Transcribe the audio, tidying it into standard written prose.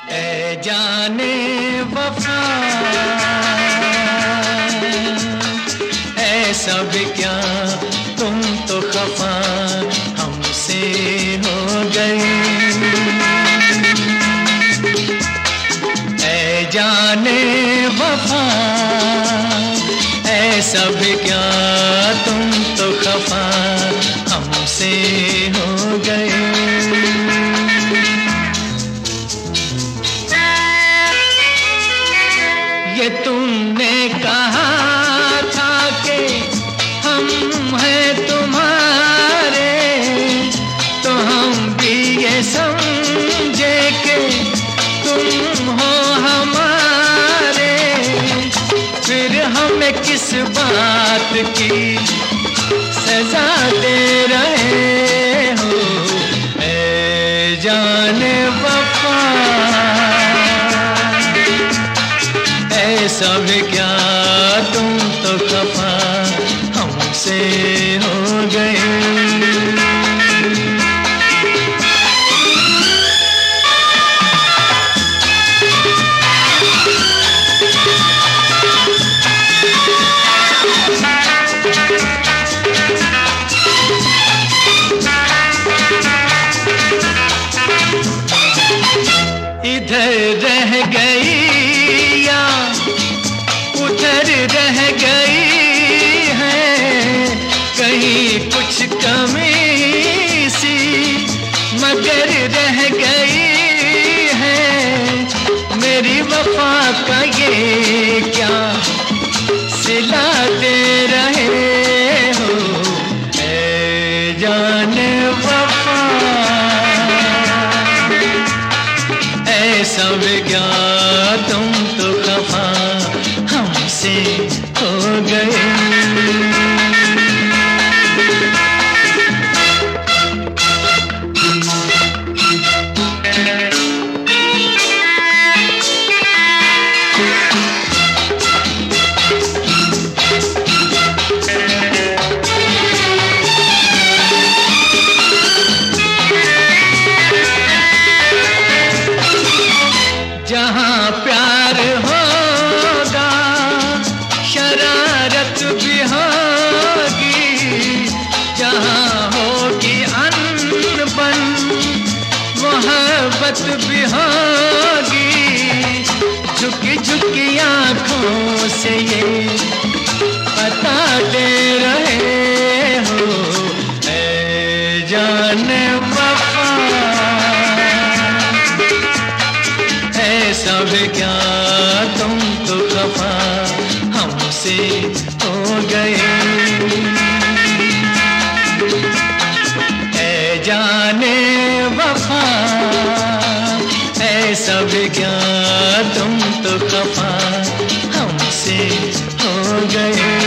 ऐ जाने वफा ऐसा भी क्या तुम तो खफा हमसे हो गए। ऐ जाने वफा ऐसा भी क्या तुम तो खफा हमसे हो गए। ये तुमने कहा था कि हम हैं तुम्हारे, तो हम भी ये समझे कि तुम हो हमारे। फिर हमें किस बात की सजा दे रहे हो। ऐ जाने वफा ऐसा भी क्या तुम तो खफा हमसे हो गए। इधर रह गई या उधर रह गई है, कहीं कुछ कमी सी मगर रह गई है। मेरी वफा का ये क्या सिला दे रहे हो। ऐ जाने वफा ऐसा भी क्या तुम तो खफा हमसे हो गए। जहाँ प्यार होगा शरारत भी होगी, जहाँ होगी अनबन मोहब्बत भी होगी। झुकी झुकी आँखों से ये बता दे रहे हो। ऐ जाने वफा ऐसा भी क्या तुम तो खफा हमसे हो गए। ऐ जाने वफा ऐसा भी क्या तुम तो खफा हमसे हो गए।